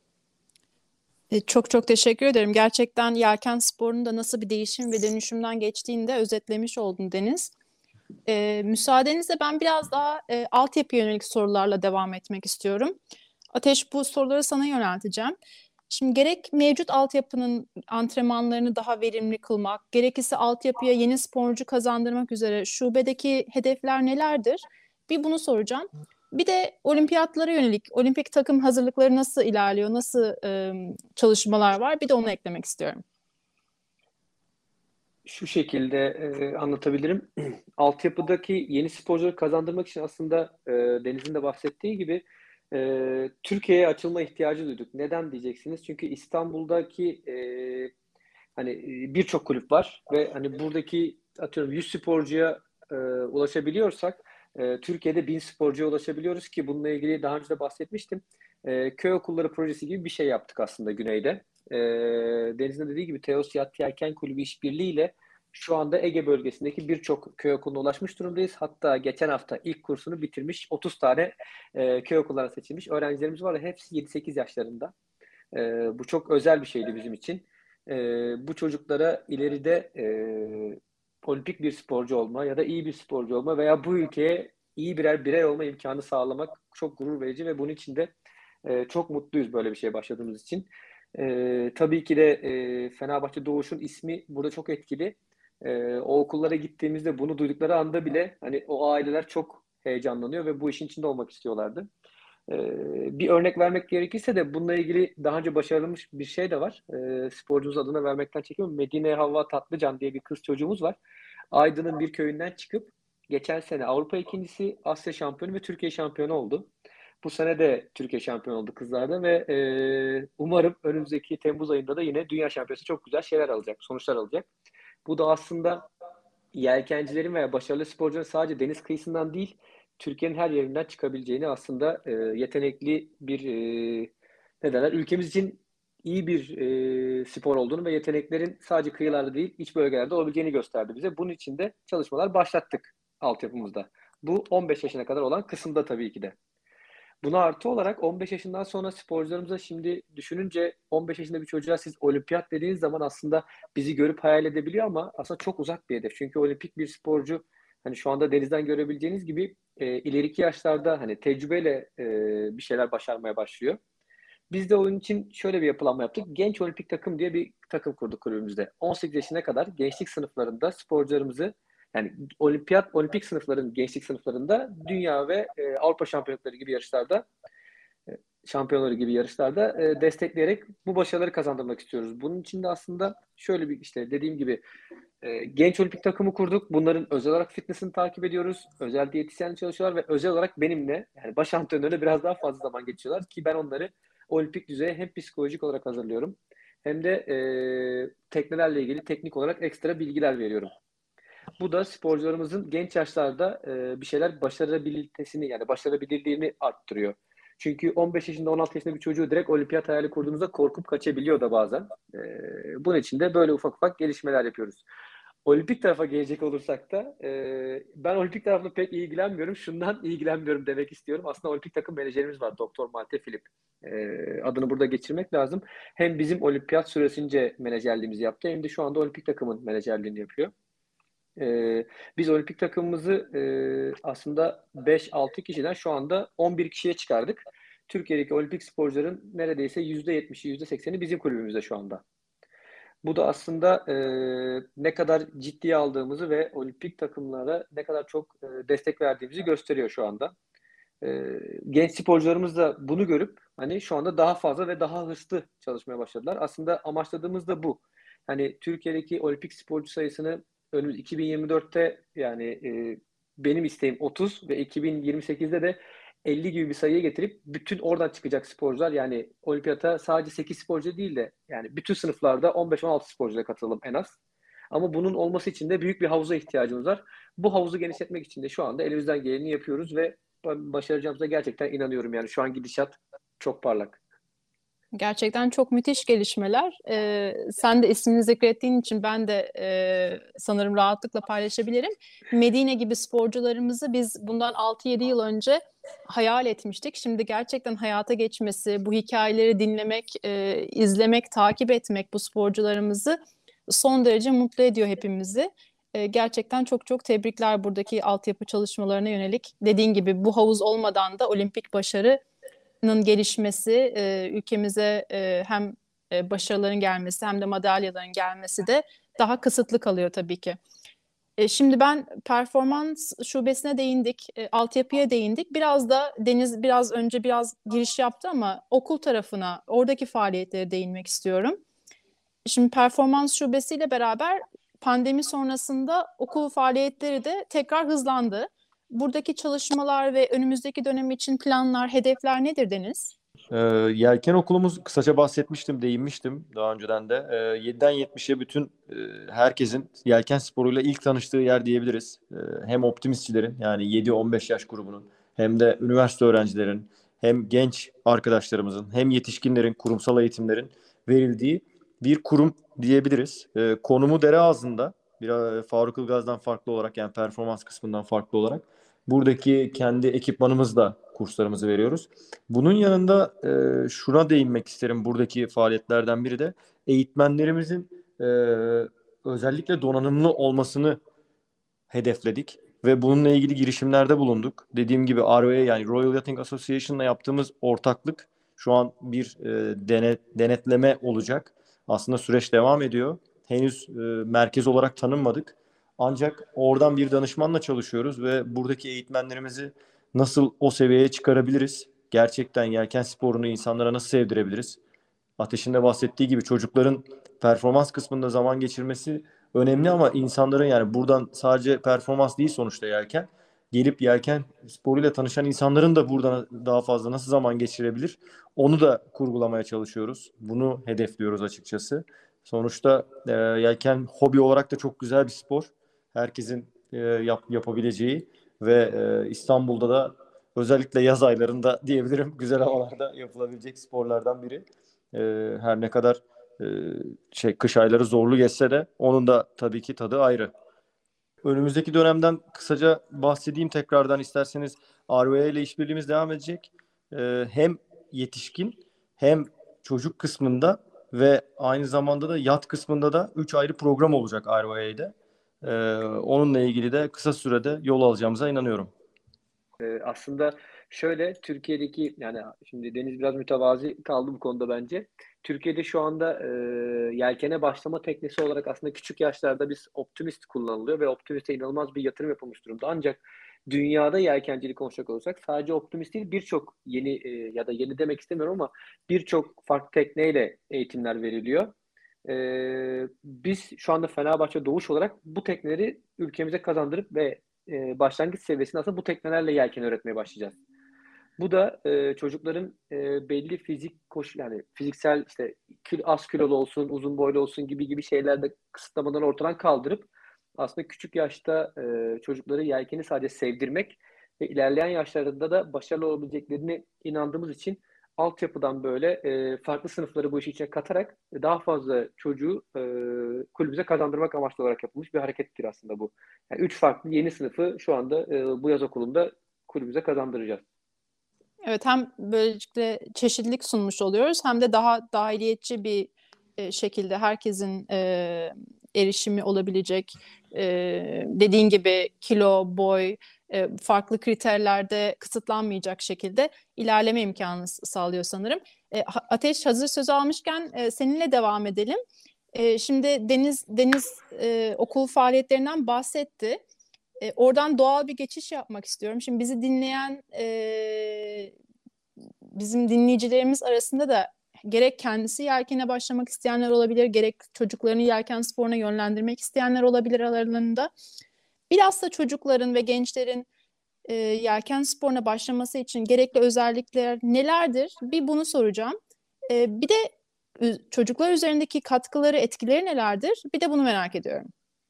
Çok çok teşekkür ederim. Gerçekten yelken sporunun da nasıl bir değişim ve dönüşümden geçtiğini de özetlemiş oldun Deniz. Müsaadenizle ben biraz daha altyapıya yönelik sorularla devam etmek istiyorum. Ateş, bu soruları sana yönelteceğim. Şimdi gerek mevcut altyapının antrenmanlarını daha verimli kılmak, gerekirse altyapıya yeni sporcu kazandırmak üzere şubedeki hedefler nelerdir? Bir bunu soracağım. Bir de olimpiyatlara yönelik, olimpik takım hazırlıkları nasıl ilerliyor, nasıl çalışmalar var? Bir de onu eklemek istiyorum.
Şu şekilde anlatabilirim. Altyapıdaki yeni sporcuları kazandırmak için aslında Deniz'in de bahsettiği gibi Türkiye'ye açılma ihtiyacı duyduk. Neden diyeceksiniz? Çünkü İstanbul'daki hani birçok kulüp var ve hani buradaki atıyorum 100 sporcuya ulaşabiliyorsak Türkiye'de 1000 sporcuya ulaşabiliyoruz ki bununla ilgili daha önce de bahsetmiştim. Köy okulları projesi gibi bir şey yaptık aslında Güney'de. Deniz'in dediği gibi Teos Yat Yelken Kulübü işbirliğiyle şu anda Ege bölgesindeki birçok köy okuluna ulaşmış durumdayız. Hatta geçen hafta ilk kursunu bitirmiş 30 tane köy okullarına seçilmiş öğrencilerimiz var. Hepsi 7-8 yaşlarında. Bu çok özel bir şeydi bizim için. Bu çocuklara ileride olimpik bir sporcu olma ya da iyi bir sporcu olma veya bu ülkeye iyi birer birey olma imkanı sağlamak çok gurur verici ve bunun için de çok mutluyuz böyle bir şeye başladığımız için. Tabii ki de Fenerbahçe Doğuş'un ismi burada çok etkili. O okullara gittiğimizde bunu duydukları anda bile hani o aileler çok heyecanlanıyor ve bu işin içinde olmak istiyorlardı. Bir örnek vermek gerekirse de bununla ilgili daha önce başarılmış bir şey de var. Sporcumuz adına vermekten çekiyorum. Medine Havva Tatlıcan diye bir kız çocuğumuz var. Aydın'ın bir köyünden çıkıp geçen sene Avrupa ikincisi, Asya şampiyonu ve Türkiye şampiyonu oldu. Bu sene de Türkiye şampiyonu oldu kızlarda ve umarım önümüzdeki Temmuz ayında da yine Dünya Şampiyonası çok güzel şeyler alacak, sonuçlar alacak. Bu da aslında yelkencilerin veya başarılı sporcuların sadece deniz kıyısından değil, Türkiye'nin her yerinden çıkabileceğini aslında yetenekli bir ne derler, ülkemiz için iyi bir spor olduğunu ve yeteneklerin sadece kıyılarda değil iç bölgelerde olabileceğini gösterdi bize. Bunun için de çalışmalar başlattık altyapımızda. Bu 15 yaşına kadar olan kısımda tabii ki de. Buna artı olarak 15 yaşından sonra sporcularımıza şimdi düşününce 15 yaşında bir çocuğa siz olimpiyat dediğiniz zaman aslında bizi görüp hayal edebiliyor ama aslında çok uzak bir hedef. Çünkü olimpik bir sporcu hani şu anda Deniz'den görebileceğiniz gibi ileriki yaşlarda hani tecrübeyle bir şeyler başarmaya başlıyor. Biz de onun için şöyle bir yapılanma yaptık. Genç Olimpik Takım diye bir takım kurduk kulübümüzde. 18 yaşına kadar gençlik sınıflarında sporcularımızı yani olimpik sınıfların gençlik sınıflarında dünya ve Avrupa şampiyonları gibi yarışlarda destekleyerek bu başarıları kazandırmak istiyoruz. Bunun için de aslında şöyle bir işte dediğim gibi genç olimpik takımı kurduk. Bunların özel olarak fitness'ini takip ediyoruz. Özel diyetisyenle çalışıyorlar ve özel olarak benimle yani baş antrenörle biraz daha fazla zaman geçiyorlar ki ben onları olimpik düzeye hem psikolojik olarak hazırlıyorum hem de teknelerle ilgili teknik olarak ekstra bilgiler veriyorum. Bu da sporcularımızın genç yaşlarda bir şeyler başarabilitesini yani başarabilirliğini arttırıyor. Çünkü 15 yaşında 16 yaşında bir çocuğu direkt olimpiyat hayali kurduğumuzda korkup kaçabiliyor da bazen. Bunun için de böyle ufak ufak gelişmeler yapıyoruz. Olimpik tarafa gelecek olursak da ben olimpik tarafla pek ilgilenmiyorum. Şundan ilgilenmiyorum demek istiyorum. Aslında olimpik takım menajerimiz var. Doktor Malte Filip. Adını burada geçirmek lazım. Hem bizim olimpiyat süresince menajerliğimizi yaptı hem de şu anda olimpik takımın menajerliğini yapıyor. Biz olimpik takımımızı aslında 5-6 kişiden şu anda 11 kişiye çıkardık. Türkiye'deki olimpik sporcuların neredeyse %70'i, %80'i bizim kulübümüzde şu anda. Bu da aslında ne kadar ciddiye aldığımızı ve olimpik takımlara ne kadar çok destek verdiğimizi gösteriyor şu anda. Genç sporcularımız da bunu görüp hani şu anda daha fazla ve daha hırslı çalışmaya başladılar. Aslında amaçladığımız da bu. Hani Türkiye'deki olimpik sporcu sayısını önümüz 2024'te yani benim isteğim 30 ve 2028'de de 50 gibi bir sayıya getirip bütün oradan çıkacak sporcular yani olimpiyata sadece 8 sporcu değil de yani bütün sınıflarda 15-16 sporcuyla katılalım en az. Ama bunun olması için de büyük bir havuza ihtiyacımız var. Bu havuzu genişletmek için de şu anda elimizden geleni yapıyoruz ve başaracağımıza gerçekten inanıyorum. Yani şu an gidişat çok parlak.
Gerçekten çok müthiş gelişmeler. Sen de ismini zikrettiğin için ben de sanırım rahatlıkla paylaşabilirim. Medine gibi sporcularımızı biz bundan 6-7 yıl önce hayal etmiştik. Şimdi gerçekten hayata geçmesi, bu hikayeleri dinlemek, izlemek, takip etmek bu sporcularımızı son derece mutlu ediyor hepimizi. Gerçekten çok çok tebrikler buradaki altyapı çalışmalarına yönelik. Dediğin gibi bu havuz olmadan da olimpik başarının gelişmesi, ülkemize hem başarıların gelmesi hem de madalyaların gelmesi de daha kısıtlı kalıyor tabii ki. Şimdi ben performans şubesine değindik, altyapıya değindik. Biraz da Deniz biraz önce giriş yaptı ama okul tarafına, oradaki faaliyetlere değinmek istiyorum. Şimdi performans şubesiyle beraber pandemi sonrasında okul faaliyetleri de tekrar hızlandı. Buradaki çalışmalar ve önümüzdeki dönem için planlar, hedefler nedir Deniz?
Yelken okulumuz kısaca bahsetmiştim, değinmiştim daha önceden de. 7'den 70'e bütün herkesin yelken sporuyla ilk tanıştığı yer diyebiliriz. Hem optimistçilerin yani 7-15 yaş grubunun hem de üniversite öğrencilerin hem genç arkadaşlarımızın hem yetişkinlerin kurumsal eğitimlerin verildiği bir kurum diyebiliriz. Konumu Dereağızı'nda biraz Faruk Ilgaz'dan farklı olarak yani performans kısmından farklı olarak buradaki kendi ekipmanımızla kurslarımızı veriyoruz. Bunun yanında şuna değinmek isterim buradaki faaliyetlerden biri de eğitmenlerimizin özellikle donanımlı olmasını hedefledik ve bununla ilgili girişimlerde bulunduk. Dediğim gibi ROA yani Royal Yachting Association'la yaptığımız ortaklık şu an bir denetleme olacak. Aslında süreç devam ediyor. Henüz merkez olarak tanınmadık. Ancak oradan bir danışmanla çalışıyoruz ve buradaki eğitmenlerimizi nasıl o seviyeye çıkarabiliriz? Gerçekten yelken sporunu insanlara nasıl sevdirebiliriz? Ateş'in de bahsettiği gibi çocukların performans kısmında zaman geçirmesi önemli ama insanların yani buradan sadece performans değil sonuçta yelken. Gelip yelken sporuyla tanışan insanların da buradan daha fazla nasıl zaman geçirebilir? Onu da kurgulamaya çalışıyoruz. Bunu hedefliyoruz açıkçası. Sonuçta yelken hobi olarak da çok güzel bir spor. Herkesin yapabileceği ve İstanbul'da da özellikle yaz aylarında diyebilirim güzel havalarda yapılabilecek sporlardan biri. Her ne kadar kış ayları zorlu geçse de onun da tabii ki tadı ayrı. Önümüzdeki dönemden kısaca bahsedeyim tekrardan isterseniz. RVA ile işbirliğimiz devam edecek. Hem yetişkin hem çocuk kısmında ve aynı zamanda da yat kısmında da 3 ayrı program olacak RVA'de. Onunla ilgili de kısa sürede yol alacağımıza inanıyorum.
Aslında şöyle Türkiye'deki yani şimdi Deniz biraz mütevazi kaldı bu konuda bence. Türkiye'de şu anda yelkene başlama teknesi olarak aslında küçük yaşlarda biz Optimist kullanılıyor ve Optimist'e inanılmaz bir yatırım yapılmış durumda. Ancak dünyada yelkencilik konuşacak olursak sadece Optimist değil birçok yeni ya da yeni demek istemiyorum ama birçok farklı tekneyle eğitimler veriliyor. Biz şu anda Fenerbahçe Doğuş olarak bu tekneleri ülkemize kazandırıp ve başlangıç seviyesinde aslında bu teknelerle yelken öğretmeye başlayacağız. Bu da çocukların belli yani fiziksel işte az kilolu olsun, uzun boylu olsun gibi şeylerde kısıtlamadan ortadan kaldırıp aslında küçük yaşta çocukları yelkeni sadece sevdirmek ve ilerleyen yaşlarında da başarılı olabileceklerine inandığımız için altyapıdan böyle farklı sınıfları bu işin içine katarak daha fazla çocuğu kulübümüze kazandırmak amaçlı olarak yapılmış bir harekettir aslında bu. Yani 3 farklı yeni sınıfı şu anda bu yaz okulunda kulübümüze kazandıracağız.
Evet, hem böylelikle çeşitlilik sunmuş oluyoruz hem de daha dahiliyetçi bir şekilde herkesin erişimi olabilecek, dediğin gibi kilo, boy, farklı kriterlerde kısıtlanmayacak şekilde ilerleme imkanı sağlıyor sanırım. Ateş, hazır söz almışken seninle devam edelim. Şimdi Deniz okul faaliyetlerinden bahsetti. Oradan doğal bir geçiş yapmak istiyorum. Şimdi bizi dinleyen bizim dinleyicilerimiz arasında da gerek kendisi yelkene başlamak isteyenler olabilir, gerek çocuklarını yelken sporuna yönlendirmek isteyenler olabilir aralarında. Biraz da çocukların ve gençlerin yelken sporuna başlaması için gerekli özellikler nelerdir? Bir bunu soracağım. Bir de çocuklar üzerindeki katkıları, etkileri nelerdir? Bir de bunu merak ediyorum.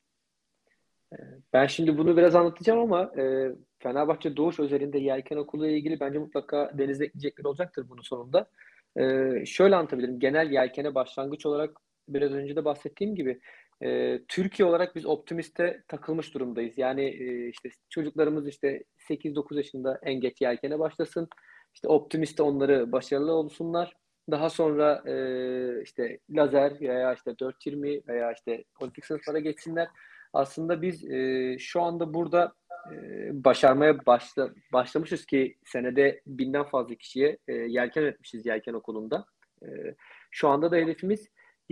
Ben şimdi bunu biraz anlatacağım ama Fenerbahçe Doğuş özelinde yelken okulu ile ilgili bence mutlaka Deniz'de ekleyecekleri olacaktır bunun sonunda. Şöyle anlatabilirim. Genel yelkene başlangıç olarak biraz önce de bahsettiğim gibi Türkiye olarak biz optimiste takılmış durumdayız. Yani işte çocuklarımız işte 8-9 yaşında en geç yelkene başlasın. İşte optimiste onları başarılı olsunlar. Daha sonra işte lazer veya işte 420 veya işte olimpik sınıflara geçsinler. Aslında biz şu anda burada başarmaya başlamışız ki senede 1000'den fazla kişiye yelken öğretmişiz yelken okulunda. E, Şu anda da hedefimiz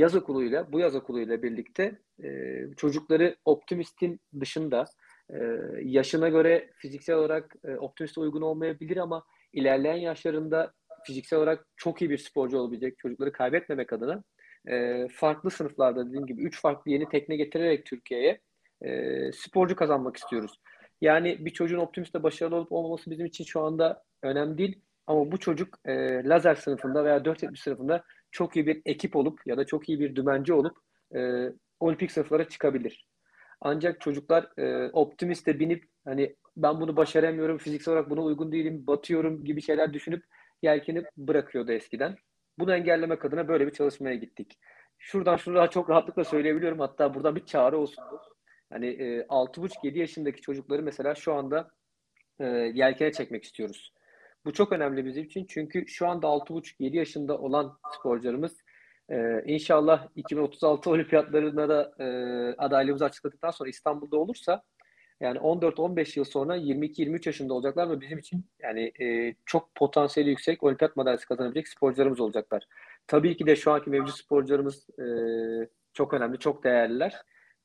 bu yaz okuluyla birlikte çocukları optimistin dışında yaşına göre fiziksel olarak optimiste uygun olmayabilir ama ilerleyen yaşlarında fiziksel olarak çok iyi bir sporcu olabilecek çocukları kaybetmemek adına farklı sınıflarda dediğim gibi 3 farklı yeni tekne getirerek Türkiye'ye sporcu kazanmak istiyoruz. Yani bir çocuğun optimiste başarılı olup olmaması bizim için şu anda önemli değil. Ama bu çocuk lazer sınıfında veya 470 sınıfında çok iyi bir ekip olup ya da çok iyi bir dümenci olup olimpik sınıflara çıkabilir. Ancak çocuklar optimiste binip hani ben bunu başaramıyorum, fiziksel olarak buna uygun değilim, batıyorum gibi şeyler düşünüp yelkeni bırakıyordu eskiden. Bunu engellemek adına böyle bir çalışmaya gittik. Şuradan şuraya çok rahatlıkla söyleyebiliyorum. Hatta buradan bir çağrı olsun bu. Hani 6,5-7 yaşındaki çocukları mesela şu anda yelkene çekmek istiyoruz. Bu çok önemli bizim için çünkü şu anda 6,5-7 yaşında olan sporcularımız inşallah 2036 olimpiyatlarına da adaylığımızı açıkladıktan sonra İstanbul'da olursa yani 14-15 yıl sonra 22-23 yaşında olacaklar ve bizim için yani çok potansiyeli yüksek olimpiyat madalyası kazanabilecek sporcularımız olacaklar. Tabii ki de şu anki mevcut sporcularımız çok önemli, çok değerliler.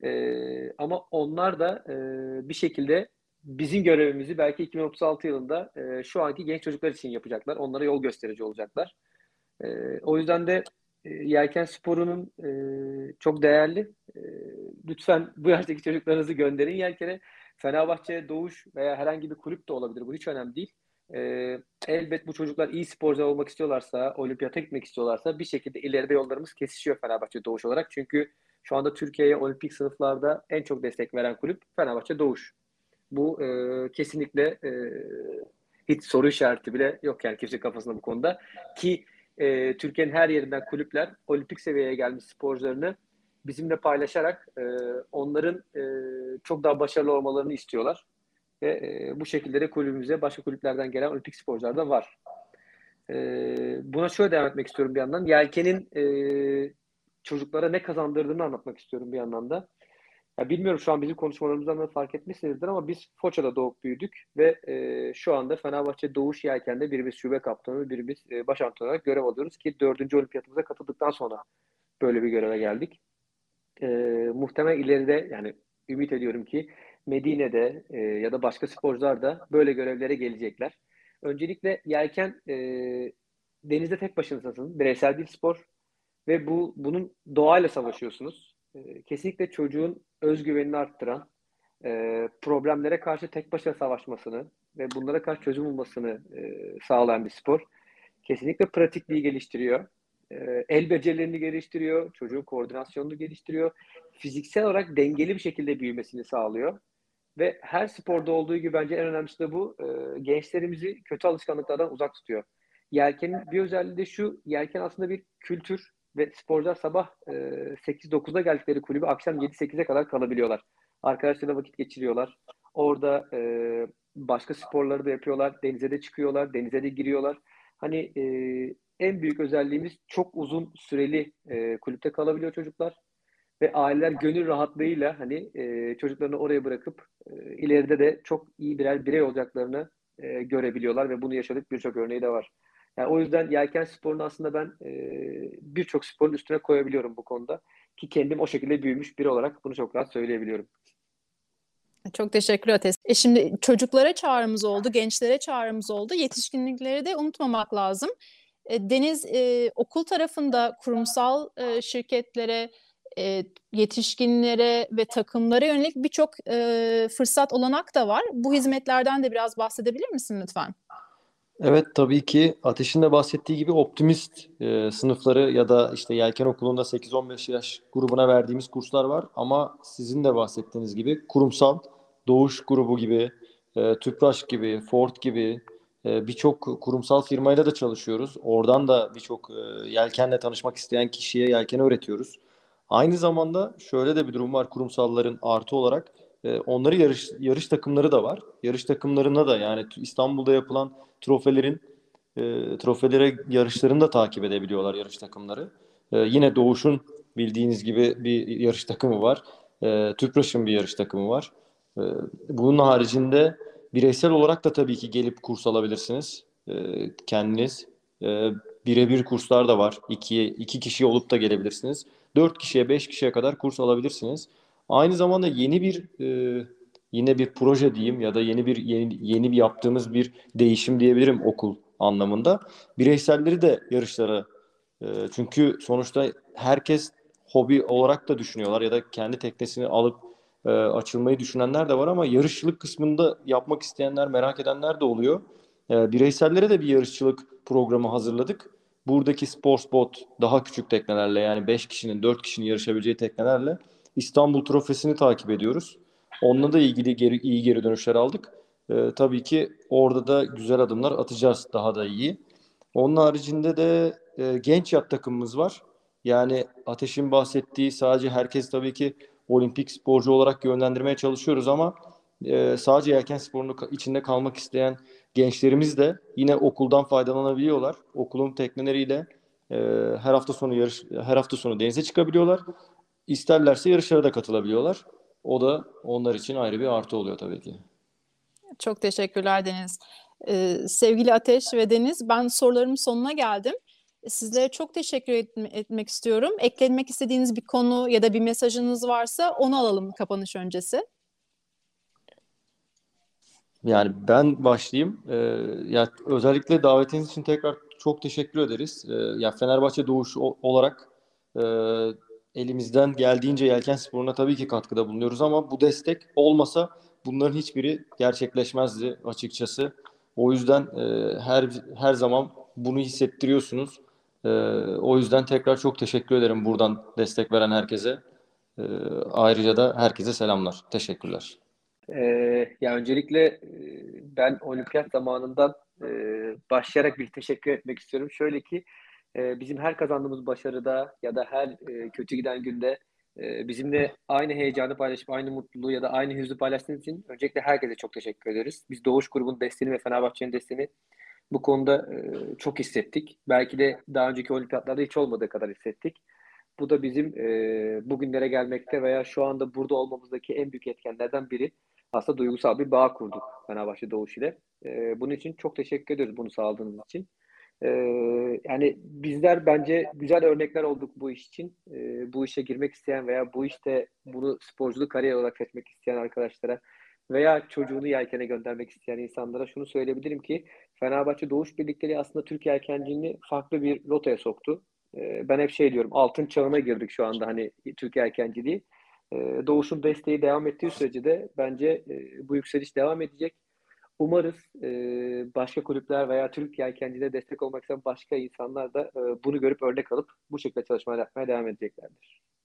Ama onlar da bir şekilde bizim görevimizi belki 2036 yılında şu anki genç çocuklar için yapacaklar. Onlara yol gösterici olacaklar. O yüzden de yelken sporunun çok değerli. Lütfen bu yaştaki çocuklarınızı gönderin yelkene. Fenerbahçe, Doğuş veya herhangi bir kulüp de olabilir. Bu hiç önemli değil. Elbet bu çocuklar iyi sporcular olmak istiyorlarsa, olimpiyata gitmek istiyorlarsa bir şekilde ileride yollarımız kesişiyor Fenerbahçe Doğuş olarak. Çünkü şu anda Türkiye'ye olimpik sınıflarda en çok destek veren kulüp Fenerbahçe Doğuş. Bu kesinlikle hiç soru işareti bile yok yani kimse kafasında bu konuda. Ki Türkiye'nin her yerinden kulüpler olimpik seviyeye gelmiş sporcularını bizimle paylaşarak onların çok daha başarılı olmalarını istiyorlar. Ve bu şekilde de kulübümüze başka kulüplerden gelen olimpik sporcular da var. Buna şöyle devam etmek istiyorum bir yandan. Yelken'in çocuklara ne kazandırdığını anlatmak istiyorum bir yandan da. Ya bilmiyorum şu an bizim konuşmalarımızdan da fark etmişsinizdir ama biz Foça'da doğup büyüdük ve şu anda Fenerbahçe Doğuş Yelken'de birimiz şube kaptanı, birimiz baş antrenör olarak görev alıyoruz ki 4. olimpiyatımıza katıldıktan sonra böyle bir göreve geldik. Muhtemelen ileride yani ümit ediyorum ki Medine'de ya da başka sporcular da böyle görevlere gelecekler. Öncelikle yelken denizde tek başınasınız. Bireysel bir spor ve bunun doğayla savaşıyorsunuz. Kesinlikle çocuğun özgüvenini arttıran, problemlere karşı tek başına savaşmasını ve bunlara karşı çözüm bulmasını sağlayan bir spor. Kesinlikle pratikliği geliştiriyor. El becerilerini geliştiriyor, çocuğun koordinasyonunu geliştiriyor. fiziksel olarak dengeli bir şekilde büyümesini sağlıyor. Ve her sporda olduğu gibi bence en önemlisi de bu. Gençlerimizi kötü alışkanlıklardan uzak tutuyor. Yelkenin bir özelliği de şu. Yelken aslında bir kültür ve sporcular sabah 8-9'da geldikleri kulübe akşam 7-8'e kadar kalabiliyorlar. Arkadaşlarıyla vakit geçiriyorlar. Orada başka sporları da yapıyorlar. Denize de çıkıyorlar. Denize de giriyorlar. Hani en büyük özelliğimiz çok uzun süreli kulüpte kalabiliyor çocuklar. Ve aileler gönül rahatlığıyla hani çocuklarını oraya bırakıp ileride de çok iyi birer birey olacaklarını görebiliyorlar ve bunu yaşadık birçok örneği de var. Yani o yüzden yelken sporunu aslında ben birçok sporun üstüne koyabiliyorum bu konuda. Ki kendim o şekilde büyümüş biri olarak bunu çok rahat söyleyebiliyorum.
Çok teşekkür ederiz. Şimdi çocuklara çağrımız oldu, gençlere çağrımız oldu. Yetişkinlikleri de unutmamak lazım. Deniz, okul tarafında kurumsal şirketlere, yetişkinlere ve takımlara yönelik birçok fırsat, olanak da var. Bu hizmetlerden de biraz bahsedebilir misin lütfen?
Evet, tabii ki Ateş'in de bahsettiği gibi optimist sınıfları ya da işte Yelken Okulu'nda 8-15 yaş grubuna verdiğimiz kurslar var. Ama sizin de bahsettiğiniz gibi kurumsal, Doğuş grubu gibi, Tüpraş gibi, Ford gibi birçok kurumsal firmayla da çalışıyoruz. Oradan da birçok yelkenle tanışmak isteyen kişiye yelkeni öğretiyoruz. Aynı zamanda şöyle de bir durum var kurumsalların artı olarak. Onların yarış takımları da var. Yarış takımlarına da yani İstanbul'da yapılan trofelere yarışlarını da takip edebiliyorlar yarış takımları. Yine Doğuş'un bildiğiniz gibi bir yarış takımı var. Tüpraş'ın bir yarış takımı var. E, Bunun haricinde bireysel olarak da tabii ki gelip kurs alabilirsiniz. Kendiniz. Birebir kurslar da var. İki kişi olup da gelebilirsiniz. 4 kişiye, 5 kişiye kadar kurs alabilirsiniz. Aynı zamanda yine bir proje diyeyim ya da yeni bir yaptığımız bir değişim diyebilirim okul anlamında. Bireyselleri de yarışlara çünkü sonuçta herkes hobi olarak da düşünüyorlar ya da kendi teknesini alıp açılmayı düşünenler de var ama yarışçılık kısmında yapmak isteyenler, merak edenler de oluyor. Bireysellere de bir yarışçılık programı hazırladık. Buradaki Sportsbot daha küçük teknelerle yani 5 kişinin 4 kişinin yarışabileceği teknelerle İstanbul Trofesi'ni takip ediyoruz. Onunla da iyi geri dönüşler aldık. Tabii ki orada da güzel adımlar atacağız daha da iyi. Onun haricinde de genç yat takımımız var. Yani Ateş'in bahsettiği sadece herkes tabii ki olimpik sporcu olarak yönlendirmeye çalışıyoruz ama sadece yelken sporunun içinde kalmak isteyen gençlerimiz de yine okuldan faydalanabiliyorlar. Okulun tekneleriyle e, her hafta sonu denize çıkabiliyorlar. İsterlerse yarışlara da katılabiliyorlar. O da onlar için ayrı bir artı oluyor tabii ki.
Çok teşekkürler Deniz. Sevgili Ateş ve Deniz, ben sorularımın sonuna geldim. Sizlere çok teşekkür etmek istiyorum. Eklemek istediğiniz bir konu ya da bir mesajınız varsa onu alalım kapanış öncesi.
Yani ben başlayayım. Ya özellikle davetiniz için tekrar çok teşekkür ederiz. Ya Fenerbahçe Doğuş olarak e, elimizden geldiğince yelken sporuna tabii ki katkıda bulunuyoruz ama bu destek olmasa bunların hiçbiri gerçekleşmezdi açıkçası. O yüzden her zaman bunu hissettiriyorsunuz. E, O yüzden tekrar çok teşekkür ederim buradan destek veren herkese. E, Ayrıca da herkese selamlar. Teşekkürler.
Ya öncelikle ben olimpiyat zamanından başlayarak bir teşekkür etmek istiyorum. Şöyle ki bizim her kazandığımız başarıda ya da her kötü giden günde bizimle aynı heyecanı paylaşıp aynı mutluluğu ya da aynı hüznü paylaştığınız için öncelikle herkese çok teşekkür ederiz. Biz Doğuş grubunun desteğini ve Fenerbahçe'nin desteğini bu konuda çok hissettik. Belki de daha önceki olimpiyatlarda hiç olmadığı kadar hissettik. Bu da bizim bugünlere gelmekte veya şu anda burada olmamızdaki en büyük etkenlerden biri. Aslında duygusal bir bağ kurduk Fenerbahçe Doğuş ile. Bunun için çok teşekkür ediyoruz bunu sağladığınız için. E, Yani bizler bence güzel örnekler olduk bu iş için. Bu işe girmek isteyen veya bu işte bunu sporculuk kariyer olarak seçmek isteyen arkadaşlara veya çocuğunu yelkene göndermek isteyen insanlara şunu söyleyebilirim ki Fenerbahçe Doğuş birlikleri aslında Türk yelkenciliğini farklı bir rotaya soktu. Ben hep şey diyorum, altın çağına girdik şu anda hani Türk yelkenciliği. Doğuş'un desteği devam ettiği sürece de bence bu yükseliş devam edecek. Umarız başka kulüpler veya Türk yelkenciliğe destek olmak isteyen başka insanlar da bunu görüp örnek alıp bu şekilde çalışmalar yapmaya devam edeceklerdir.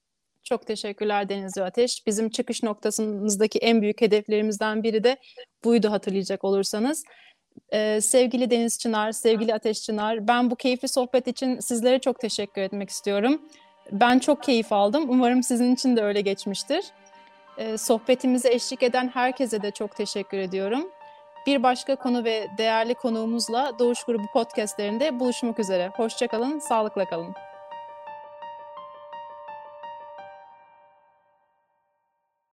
Çok teşekkürler Deniz ve Ateş. Bizim çıkış noktasımızdaki en büyük hedeflerimizden biri de buydu, hatırlayacak olursanız. Sevgili Deniz Çınar, sevgili Ateş Çınar, ben bu keyifli sohbet için sizlere çok teşekkür etmek istiyorum. Ben çok keyif aldım. Umarım sizin için de öyle geçmiştir. Sohbetimize eşlik eden herkese de çok teşekkür ediyorum. Bir başka konu ve değerli konuğumuzla Doğuş Grubu podcastlerinde buluşmak üzere. Hoşça kalın, sağlıkla kalın.